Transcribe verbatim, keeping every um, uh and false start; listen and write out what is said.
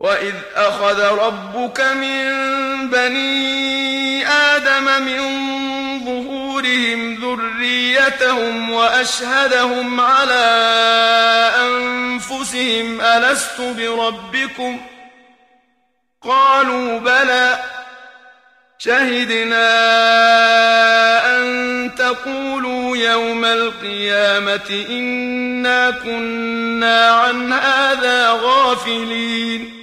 وإذ أخذ ربك من بني آدم من ظهورهم ذريتهم وأشهدهم على أنفسهم ألست بربكم قالوا بلى شهدنا أن تقولوا يوم القيامة إنا كنا عن هذا غافلين